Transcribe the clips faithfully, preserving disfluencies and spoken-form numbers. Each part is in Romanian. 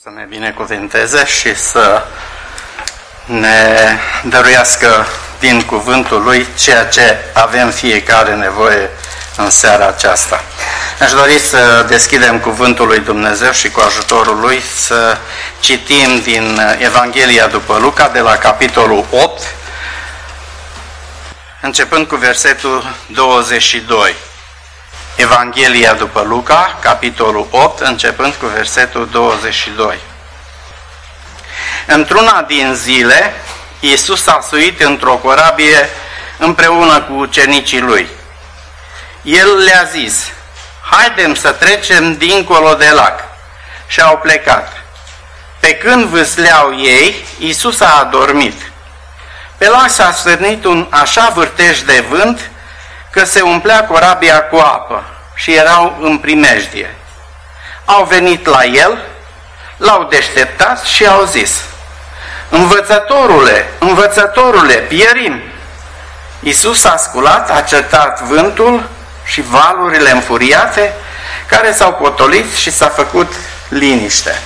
Să ne binecuvânteze și să ne dăruiască din cuvântul Lui ceea ce avem fiecare nevoie în seara aceasta. Aș dori să deschidem cuvântul lui Dumnezeu și cu ajutorul Lui să citim din Evanghelia după Luca, de la capitolul opt, începând cu versetul douăzeci și doi. Evanghelia după Luca, capitolul opt, începând cu versetul douăzeci și doi. Într-una din zile, Iisus a suit într-o corabie împreună cu ucenicii Lui. El le-a zis: haidem să trecem dincolo de lac. Și au plecat. Pe când vâsleau ei, Iisus a adormit. Pe lac s-a stârnit un așa vârtej de vânt că se umplea corabia cu apă și erau în primejdie. Au venit la el, l-au deșteptat și au zis: Învățătorule, învățătorule, pierim! Iisus a sculat, a cetat vântul și valurile înfuriate, care s-au potolit și s-a făcut liniște.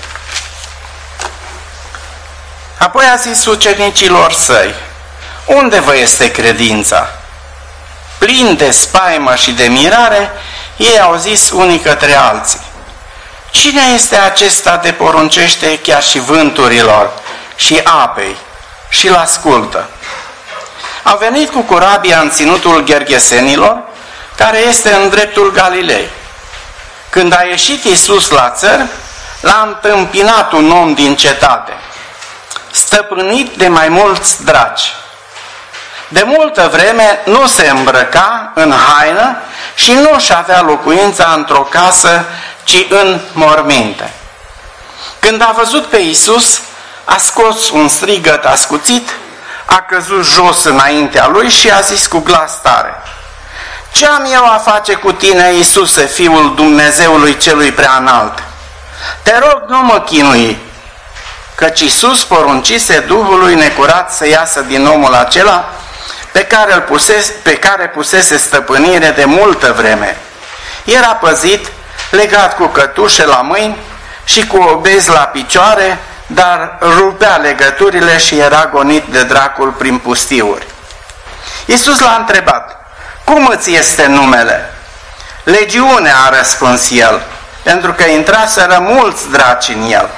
Apoi a zis ucenicilor săi: unde vă este credința? Plini de spaimă și de mirare, ei au zis unii către alții: cine este acesta de poruncește chiar și vânturilor și apei și îl ascultă? Au venit cu corabia în ținutul Gergesenilor, care este în dreptul Galilei. Când a ieșit Iisus la țăr, l-a întâmpinat un om din cetate, stăpânit de mai mulți draci. De multă vreme nu se îmbrăca în haină și nu își avea locuința într-o casă, ci în morminte. Când a văzut pe Iisus, a scos un strigăt ascuțit, a căzut jos înaintea lui și a zis cu glas tare: ce am eu a face cu tine, Iisuse, Fiul Dumnezeului Celui Preaînalt? Te rog, nu mă chinui, căci Iisus poruncise Duhului necurat să iasă din omul acela pe care, îl pusese, pe care pusese stăpânire de multă vreme. Era păzit, legat cu cătușe la mâini și cu obezi la picioare, dar rupea legăturile și era gonit de dracul prin pustiuri. Iisus l-a întrebat: cum îți este numele? Legiune, a răspuns el, pentru că intraseră mulți draci în el.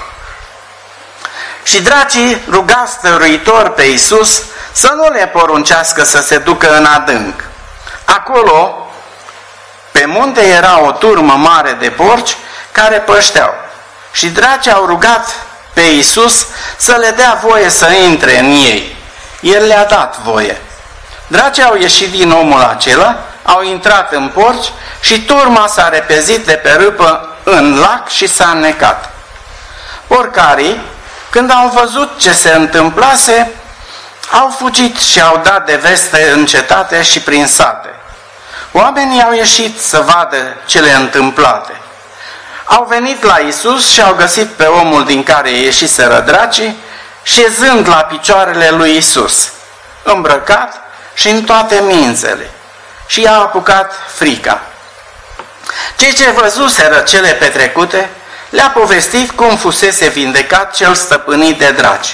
Și dracii rugau stăruitor pe Iisus să nu le poruncească să se ducă în adânc. Acolo, pe munte, era o turmă mare de porci care pășteau. Și dracii au rugat pe Iisus să le dea voie să intre în ei. El le-a dat voie. Dracii au ieșit din omul acela, au intrat în porci și turma s-a repezit de pe râpă în lac și s-a înnecat. Porcarii, când au văzut ce se întâmplase, au fugit și au dat de veste în cetate și prin sate. Oamenii au ieșit să vadă cele întâmplate. Au venit la Iisus și au găsit pe omul din care ieșiseră dracii, șezând la picioarele lui Iisus, îmbrăcat și în toate mințele, și i-a apucat frica. Cei ce văzuseră cele petrecute le-a povestit cum fusese vindecat cel stăpânit de draci.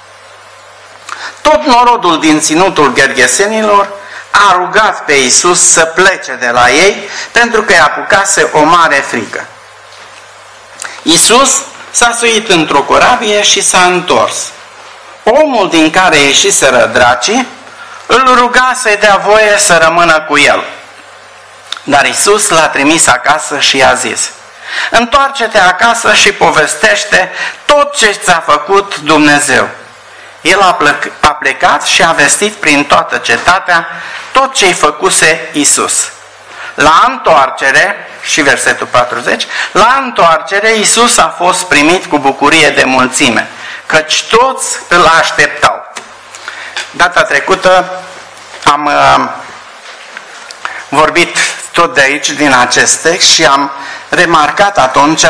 Tot norodul din ținutul Gergesenilor a rugat pe Iisus să plece de la ei, pentru că i-a apucase o mare frică. Iisus s-a suit într-o corabie și s-a întors. Omul din care ieșiseră dracii îl ruga să-i dea voie să rămână cu el. Dar Iisus l-a trimis acasă și i-a zis: întoarce-te acasă și povestește tot ce ți-a făcut Dumnezeu. El a, plec, a plecat și a vestit prin toată cetatea tot ce-i făcuse Iisus. La întoarcere, și versetul patruzeci, la întoarcere Iisus a fost primit cu bucurie de mulțime, căci toți îl așteptau. Data trecută am uh, vorbit tot de aici, din acest text, și am remarcat atunci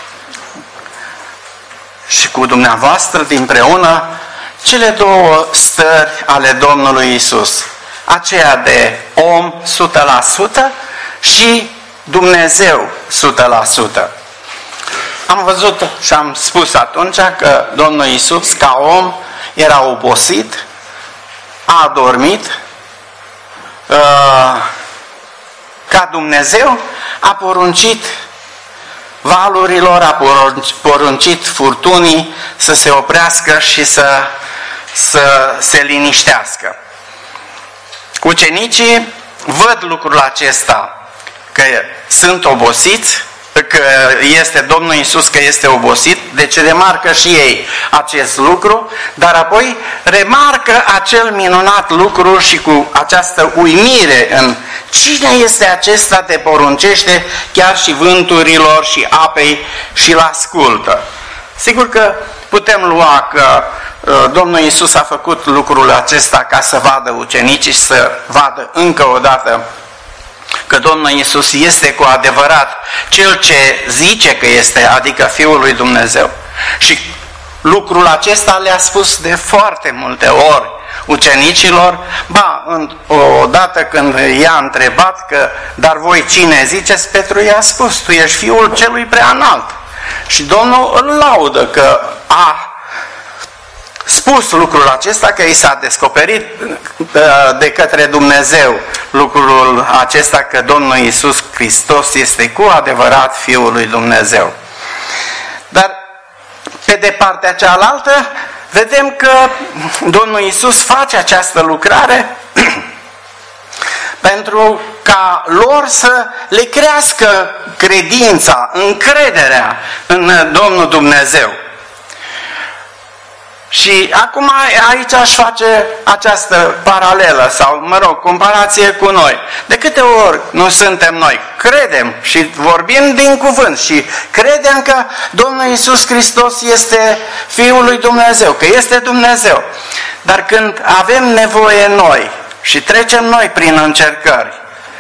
și cu dumneavoastră dinpreună cele două stări ale Domnului Iisus, aceea de om o sută la sută și Dumnezeu o sută la sută. Am văzut și am spus atunci că Domnul Iisus, ca om, era obosit, a adormit, ca Dumnezeu a poruncit valurilor, a poruncit furtunii să se oprească și să, să se liniștească. Ucenicii văd lucrul acesta, că sunt obosiți, că este Domnul Iisus, că este obosit, deci remarcă și ei acest lucru, dar apoi remarcă acel minunat lucru și cu această uimire în cine este acesta te poruncește chiar și vânturilor și apei și-l ascultă. Sigur că putem lua că uh, Domnul Iisus a făcut lucrul acesta ca să vadă ucenicii și să vadă încă o dată că Domnul Iisus este cu adevărat Cel ce zice că este, adică Fiul lui Dumnezeu. Și lucrul acesta le-a spus de foarte multe ori ucenicilor, ba, odată când i-a întrebat că, dar voi cine ziceți, Petru i-a spus, tu ești Fiul Celui Preanalt. Și Domnul îl laudă că a spus lucrul acesta, că i s-a descoperit de către Dumnezeu lucrul acesta, că Domnul Iisus Hristos este cu adevărat Fiul lui Dumnezeu. Dar pe de partea cealaltă vedem că Domnul Iisus face această lucrare pentru ca lor să le crească credința, încrederea în Domnul Dumnezeu. Și acum aici aș face această paralelă sau, mă rog, comparație cu noi. De câte ori nu suntem noi? Credem și vorbim din cuvânt și credem că Domnul Iisus Hristos este Fiul lui Dumnezeu, că este Dumnezeu. Dar când avem nevoie noi și trecem noi prin încercări,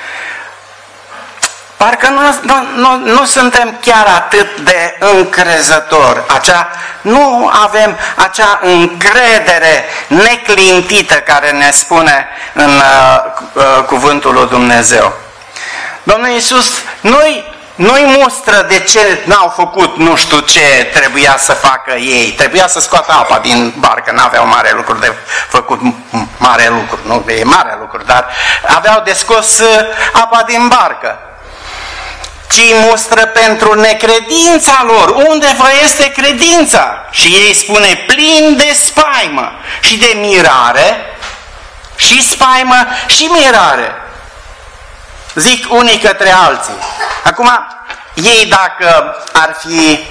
parcă nu, nu, nu, nu suntem chiar atât de încrezători. Acea, nu avem acea încredere neclintită care ne spune în uh, uh, cuvântul lui Dumnezeu. Domnul Iisus nu-i, nu-i mustră de ce n-au făcut nu știu ce trebuia să facă ei. Trebuia să scoată apa din barcă, n-aveau mare lucru de făcut, mare lucru, nu e mare lucru, dar aveau de scos apa din barcă. Ci mustră pentru necredința lor. Unde vă este credința? Și ei spune plin de spaimă și de mirare, și spaimă și mirare. Zic unii către alții. Acum, ei dacă ar fi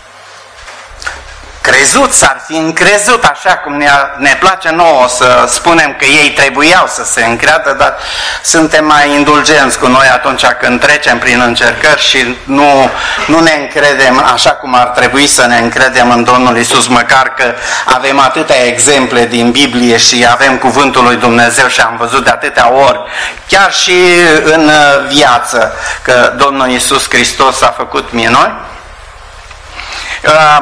crezut, s-ar fi încrezut, așa cum ne, ne place nouă să spunem că ei trebuiau să se încreadă, dar suntem mai indulgenți cu noi atunci când trecem prin încercări și nu, nu ne încredem așa cum ar trebui să ne încredem în Domnul Iisus, măcar că avem atâtea exemple din Biblie și avem cuvântul lui Dumnezeu și am văzut de atâtea ori, chiar și în viață, că Domnul Iisus Hristos a făcut minuni. Uh,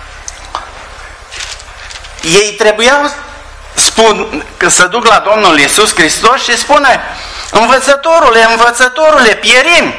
Ei trebuiau spun, că să duc la Domnul Iisus Hristos și spune: învățătorule, învățătorule, pierim.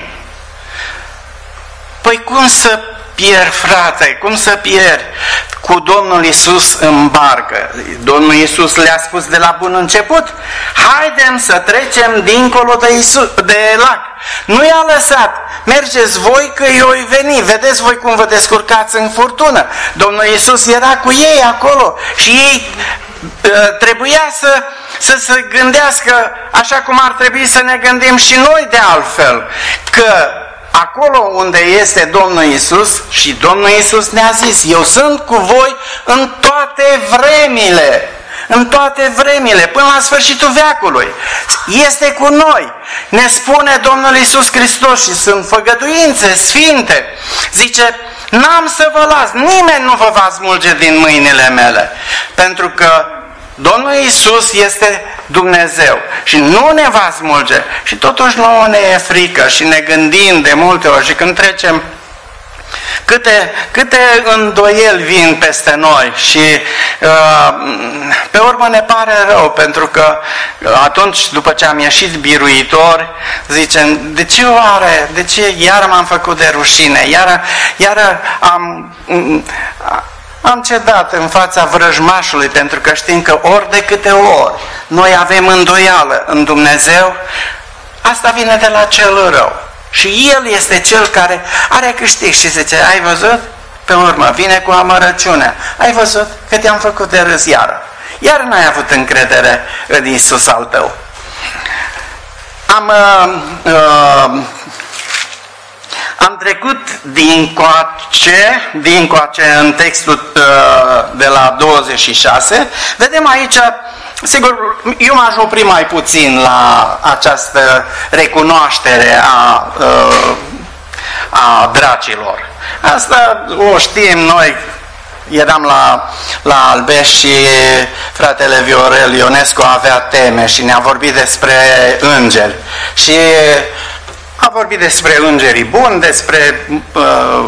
Păi cum să pierd, frate, cum să pierd? Cu Domnul Iisus în barcă. Domnul Iisus le-a spus de la bun început: haidem să trecem dincolo de, Iisus, de lac. Nu i-a lăsat: mergeți voi că eu voi veni, vedeți voi cum vă descurcați în furtună. Domnul Iisus era cu ei acolo și ei uh, trebuia să, să se gândească așa cum ar trebui să ne gândim și noi de altfel, că acolo unde este Domnul Iisus, și Domnul Iisus ne-a zis: eu sunt cu voi în toate vremile. În toate vremile, până la sfârșitul veacului. Este cu noi. Ne spune Domnul Iisus Hristos și sunt făgăduințe sfinte. Zice: n-am să vă las, nimeni nu vă va smulge din mâinile mele. Pentru că Domnul Iisus este Dumnezeu și nu ne va smulge. Și totuși nouă ne e frică și ne gândim de multe ori și când trecem câte, câte îndoieli vin peste noi și uh, pe urmă ne pare rău, pentru că atunci, după ce am ieșit biruitori, zicem, de ce oare, de ce iar m-am făcut de rușine, iar, iar am... Am cedat în fața vrăjmașului, pentru că știm că ori de câte ori noi avem îndoială în Dumnezeu, asta vine de la cel rău. Și El este Cel care are câștig și zice, ai văzut? Pe urmă, vine cu amărăciunea. Ai văzut că te-am făcut de râs iară. Iar n-ai avut încredere în Iisus al tău. Am... Uh, uh, Am trecut din coace, din coace în textul uh, de la douăzeci și șase. Vedem aici, sigur, eu m-aș opri mai puțin la această recunoaștere a, uh, a dracilor. Asta o știm noi. Eram la, la Albeș și fratele Viorel Ionescu avea teme și ne-a vorbit despre îngeri. Și a vorbit despre îngerii buni, despre uh,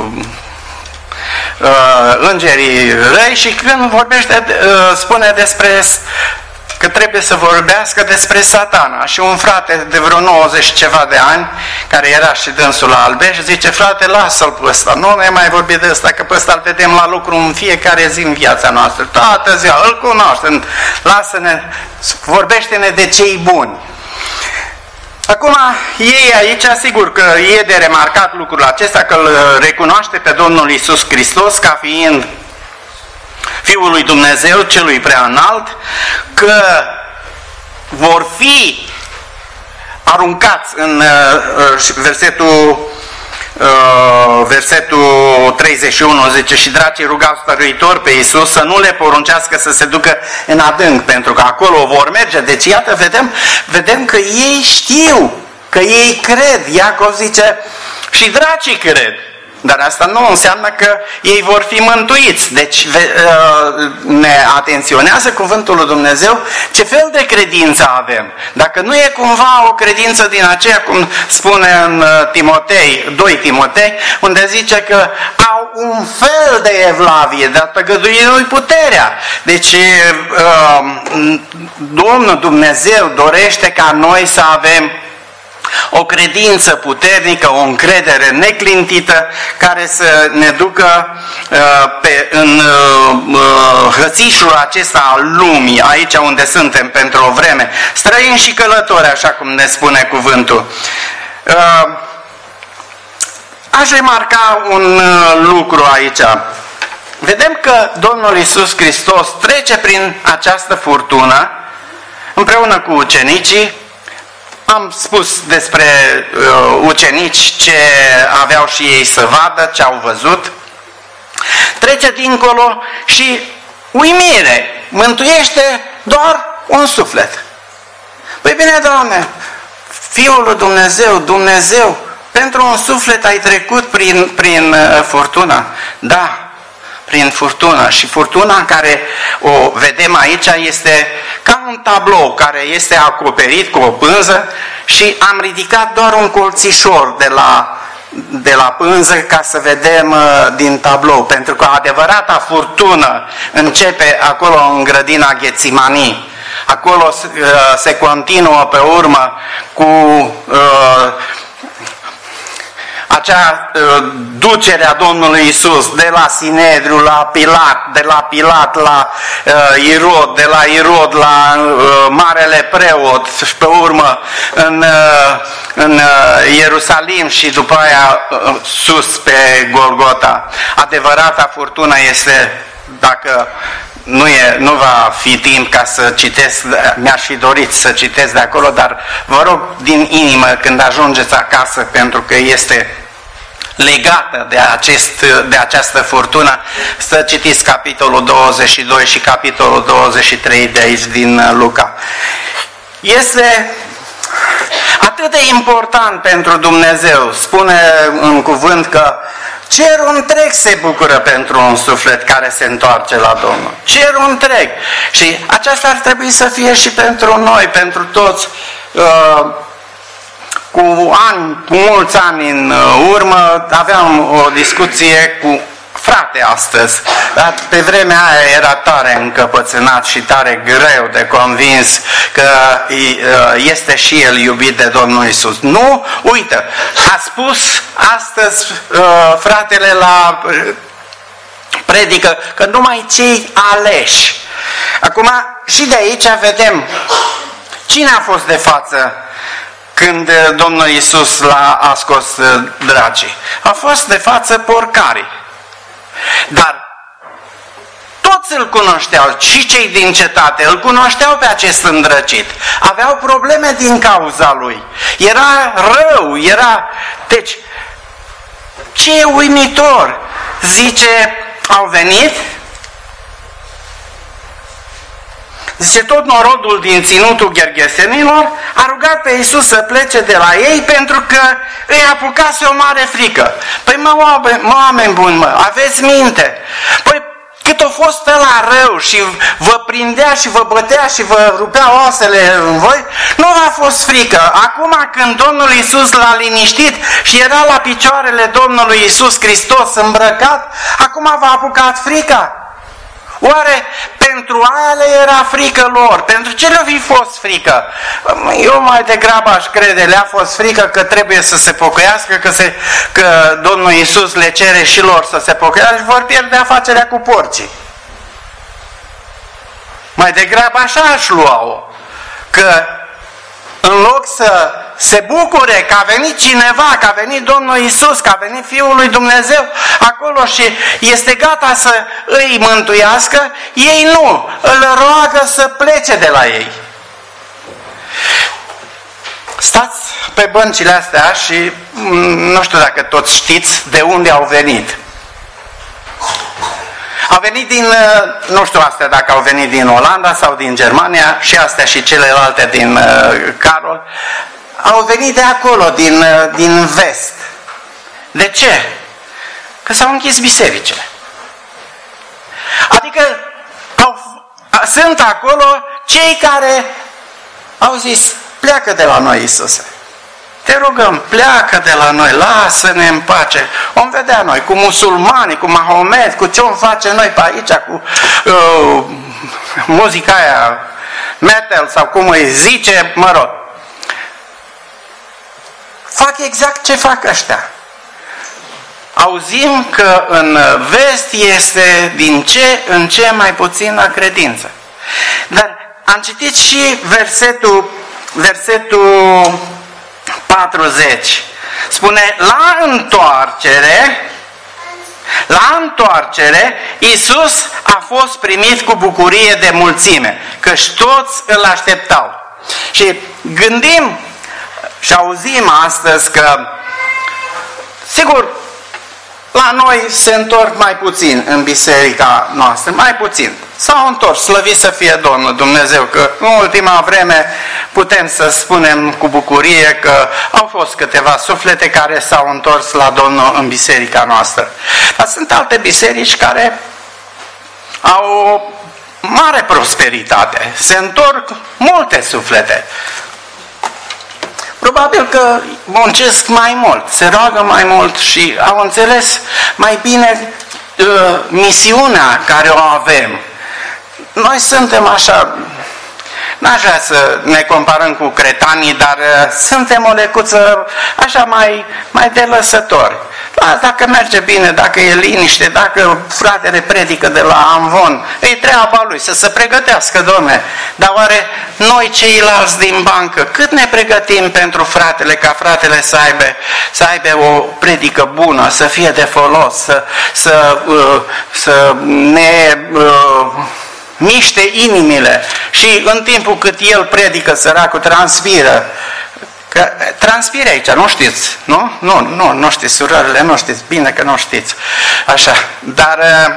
uh, îngerii răi și când vorbește, uh, spune despre că trebuie să vorbească despre Satana. Și un frate de vreo nouăzeci ceva de ani, care era și dânsul la Albeș, zice, frate, lasă-l pe ăsta, nu ne mai vorbi de ăsta, că pe ăsta îl vedem la lucru în fiecare zi în viața noastră, toată ziua, îl cunoaștem, lasă-ne, vorbește-ne de cei buni. Acum, ei aici, sigur că e de remarcat lucrul acesta, că îl recunoaște pe Domnul Iisus Hristos ca fiind Fiul lui Dumnezeu, celui prea înalt, că vor fi aruncați în uh, versetul, uh, versetul treizeci și unu, zice, și dracii rugau stăruitor pe Iisus să nu le poruncească să se ducă în adânc, pentru că acolo vor merge. Deci iată, vedem, vedem că ei știu, că ei cred. Iacov zice, și dracii cred. Dar asta nu înseamnă că ei vor fi mântuiți. Deci ne atenționează cuvântul lui Dumnezeu ce fel de credință avem. Dacă nu e cumva o credință din aceea, cum spune în Timotei, doi Timotei, unde zice că au un fel de evlavie, dar tăgăduindu-i puterea. Deci Domnul Dumnezeu dorește ca noi să avem o credință puternică, o încredere neclintită, care să ne ducă uh, pe, în uh, hățișul acesta al lumii, aici unde suntem pentru o vreme, străini și călători, așa cum ne spune cuvântul. Uh, aș remarca un uh, lucru aici. Vedem că Domnul Iisus Hristos trece prin această furtună împreună cu ucenicii. Am spus despre uh, ucenici ce aveau și ei să vadă, ce au văzut. Trece dincolo și uimire, mântuiește doar un suflet. Păi bine, Doamne, Fiul lui Dumnezeu, Dumnezeu, pentru un suflet ai trecut prin, prin uh, furtuna. Da, prin furtună. Și furtuna care o vedem aici este ca un tablou care este acoperit cu o pânză și am ridicat doar un colțișor de la, de la pânză ca să vedem uh, din tablou. Pentru că adevărata furtună începe acolo în grădina Ghețimanii. Acolo uh, se continuă pe urmă cu uh, acea uh, ducere a Domnului Iisus de la Sinedriu la Pilat, de la Pilat la uh, Irod, de la Irod la uh, Marele Preot și pe urmă în, uh, în uh, Ierusalim și după aia uh, sus pe Golgota. Adevărata furtună este, dacă nu, e, nu va fi timp ca să citesc, mi-aș fi dorit să citesc de acolo, dar vă rog din inimă când ajungeți acasă, pentru că este legată de, acest, de această furtună, să citiți capitolul douăzeci și doi și capitolul douăzeci și trei de aici din Luca. Este atât de important pentru Dumnezeu, spune în cuvânt că cerul întreg se bucură pentru un suflet care se întoarce la Domnul. Cerul întreg. Și aceasta ar trebui să fie și pentru noi, pentru toți uh, cu ani, cu mulți ani în urmă, aveam o discuție cu frate astăzi, dar pe vremea aia era tare încăpățânat și tare greu de convins că este și el iubit de Domnul Iisus. Nu? Uită, a spus astăzi fratele la predică că numai cei aleși. Acum și de aici vedem cine a fost de față când Domnul Iisus l-a a scos dracii. A fost de față porcarii. Dar toți îl cunoșteau, și cei din cetate îl cunoșteau pe acest îndrăcit. Aveau probleme din cauza lui. Era rău, era... Deci, ce uimitor! Zice, au venit, zice, tot norodul din ținutul Ghergesenilor a rugat pe Iisus să plece de la ei pentru că îi apucase o mare frică. Păi mă, oameni, mă, oameni buni, mă, aveți minte? Păi cât a fost ăla rău și vă prindea și vă bătea și vă rupea oasele în voi, nu v-a fost frică. Acum când Domnul Iisus l-a liniștit și era la picioarele Domnului Iisus Hristos îmbrăcat, acum v-a apucat frica? Oare pentru aia le era frică lor? Pentru ce le-a fi fost frică? Eu mai degrabă aș crede, le-a fost frică că trebuie să se pocăiască, că, se, că Domnul Iisus le cere și lor să se pocăiască și vor pierde afacerea cu porcii. Mai degrabă așa aș lua-o, că în loc să se bucure că a venit cineva, că a venit Domnul Iisus, că a venit Fiul lui Dumnezeu acolo și este gata să îi mântuiască, ei nu, îl roagă să plece de la ei. Stați pe băncile astea și nu știu dacă toți știți de unde au venit. Au venit din, nu știu astea dacă au venit din Olanda sau din Germania, și astea și celelalte din uh, Carol, au venit de acolo, din, uh, din vest. De ce? Că s-au închis bisericile. Adică au, sunt acolo cei care au zis, pleacă de la noi, Iisuse. Te rugăm, pleacă de la noi, lasă-ne în pace. Om vedea noi, cu musulmani, cu Mahomet, cu ce om face noi pe aici, cu uh, muzica aia, metal sau cum îi zice, mă rog. Fac exact ce fac ăștia. Auzim că în vest este din ce în ce mai puțină credință. Dar am citit și versetul, versetul patruzeci. Spune, la întoarcere, la întoarcere, Iisus a fost primit cu bucurie de mulțime, căci toți îl așteptau. Și gândim și auzim astăzi că, sigur, la noi se întorc mai puțin în biserica noastră, mai puțin. S-au întors, slăvit să fie Domnul Dumnezeu, că în ultima vreme putem să spunem cu bucurie că au fost câteva suflete care s-au întors la Domnul în biserica noastră. Dar sunt alte biserici care au o mare prosperitate, se întorc multe suflete. Probabil că muncesc mai mult, se roagă mai mult și au înțeles mai bine uh, misiunea care o avem. Noi suntem așa, n-aș vrea să ne comparăm cu cretanii, dar uh, suntem o lecuță așa mai, mai de lăsători. Da, dacă merge bine, dacă e liniște, dacă fratele predică de la Amvon, e treaba lui să se pregătească, Doamne. Dar oare noi ceilalți din bancă, cât ne pregătim pentru fratele, ca fratele să aibă, să aibă o predică bună, să fie de folos, să, să, uh, să ne uh, miște inimile și în timpul cât el predică, săracul transpiră. Că transpire aici, nu știți, nu? Nu, nu, nu știți, surorile, nu știți, bine că nu știți, așa, dar uh,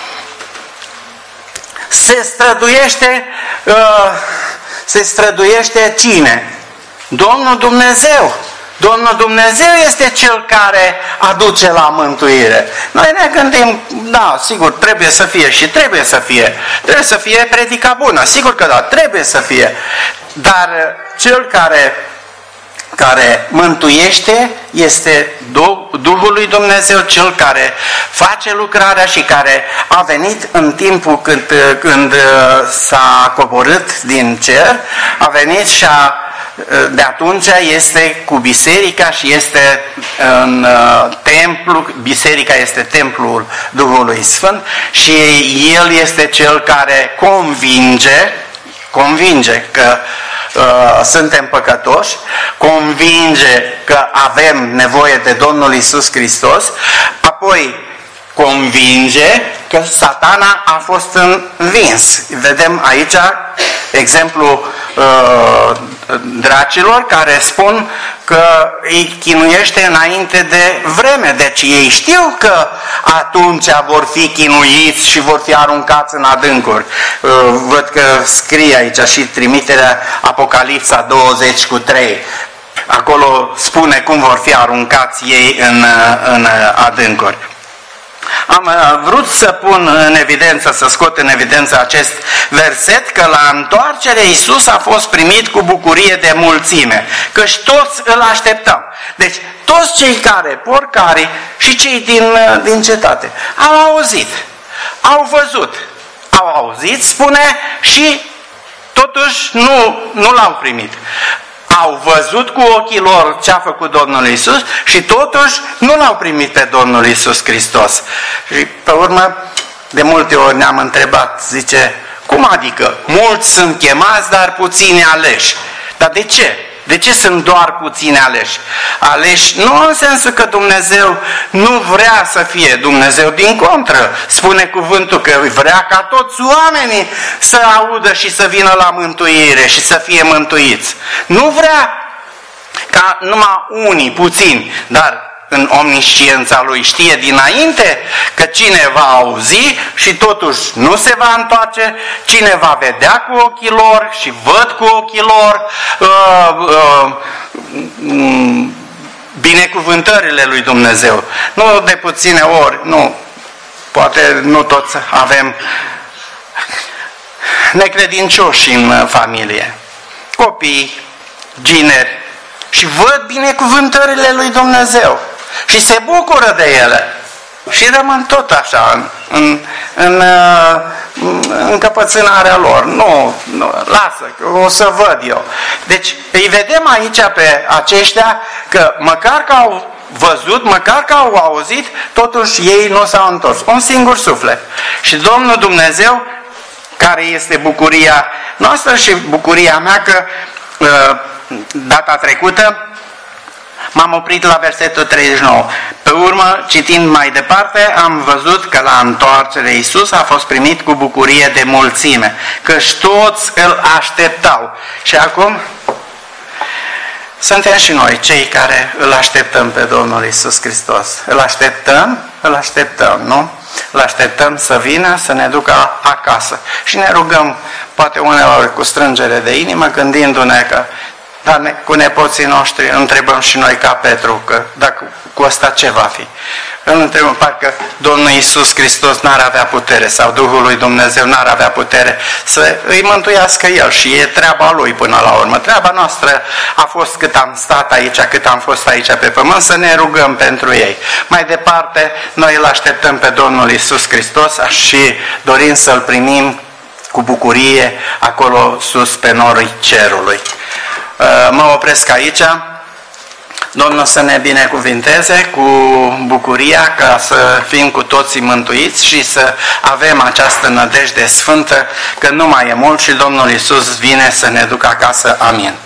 se străduiește, uh, se străduiește cine? Domnul Dumnezeu. Domnul Dumnezeu este Cel care aduce la mântuire. Noi ne gândim, da, sigur, trebuie să fie și trebuie să fie, trebuie să fie predica bună, sigur că da, trebuie să fie, dar Cel care care mântuiește este Duhul lui Dumnezeu, cel care face lucrarea și care a venit în timpul când, când s-a coborât din cer, a venit și a, de atunci este cu biserica și este în templu, biserica este templul Duhului Sfânt și El este cel care convinge, convinge că Uh, suntem păcătoși, convinge că avem nevoie de Domnul Iisus Hristos, apoi convinge că Satana a fost învins. Vedem aici exemplu uh, dracilor care spun că îi chinuiește înainte de vreme. Deci ei știu că atunci vor fi chinuiți și vor fi aruncați în adâncuri. Uh, văd că scrie aici și trimiterea Apocalipsa douăzeci cu trei. Acolo spune cum vor fi aruncați ei în, în adâncuri. Am vrut să pun în evidență, să scot în evidență acest verset, că la întoarcere Iisus a fost primit cu bucurie de mulțime, căci toți îl așteptăm. Deci toți cei care, porcarii și cei din, din cetate, au auzit, au văzut, au auzit, spune, și totuși nu, nu l-au primit. Au văzut cu ochii lor ce a făcut Domnul Iisus și totuși nu l-au primit pe Domnul Iisus Hristos. Și pe urmă, de multe ori ne-am întrebat, zice, cum adică? Mulți sunt chemați, dar puțini aleși. Dar de ce? De ce sunt doar puțini aleși? Aleși nu în sensul că Dumnezeu nu vrea să fie Dumnezeu, din contră. Spune cuvântul că vrea ca toți oamenii să audă și să vină la mântuire și să fie mântuiți. Nu vrea ca numai unii, puțini, dar în omnisciența Lui știe dinainte că cine va auzi și totuși nu se va întoarce, cine va vedea cu ochii lor și văd cu ochii lor uh, uh, binecuvântările lui Dumnezeu. Nu de puține ori, nu, poate nu toți avem necredincioși în familie, copii, gineri, și văd binecuvântările lui Dumnezeu și se bucură de ele și rămân tot așa în, în, în, în încăpățânarea lor. Nu, nu, lasă, o să văd eu. Deci îi vedem aici pe aceștia că măcar că au văzut, măcar că au auzit, totuși ei nu s-au întors. Un singur suflet. Și Domnul Dumnezeu, care este bucuria noastră și bucuria mea, că data trecută m-am oprit la versetul treizeci și nouă. Pe urmă, citind mai departe, am văzut că la întoarcere Iisus a fost primit cu bucurie de mulțime, căci toți îl așteptau. Și acum suntem și noi cei care îl așteptăm pe Domnul Iisus Hristos. Îl așteptăm, îl așteptăm, nu? Îl așteptăm să vină, să ne ducă acasă. Și ne rugăm, poate uneori cu strângere de inimă, gândindu-ne că dar ne, cu nepoții noștri întrebăm și noi ca Petru, că dacă cu ăsta ce va fi? Îl întrebăm, parcă Domnul Iisus Hristos n-ar avea putere sau Duhul lui Dumnezeu n-ar avea putere să îi mântuiască El și e treaba Lui până la urmă. Treaba noastră a fost cât am stat aici, cât am fost aici pe pământ, să ne rugăm pentru ei. Mai departe, noi îl așteptăm pe Domnul Iisus Hristos și dorim să-L primim cu bucurie acolo sus pe norii cerului. Mă opresc aici. Domnul să ne binecuvinteze cu bucuria ca să fim cu toții mântuiți și să avem această nădejde sfântă că nu mai e mult și Domnul Iisus vine să ne ducă acasă. Amin.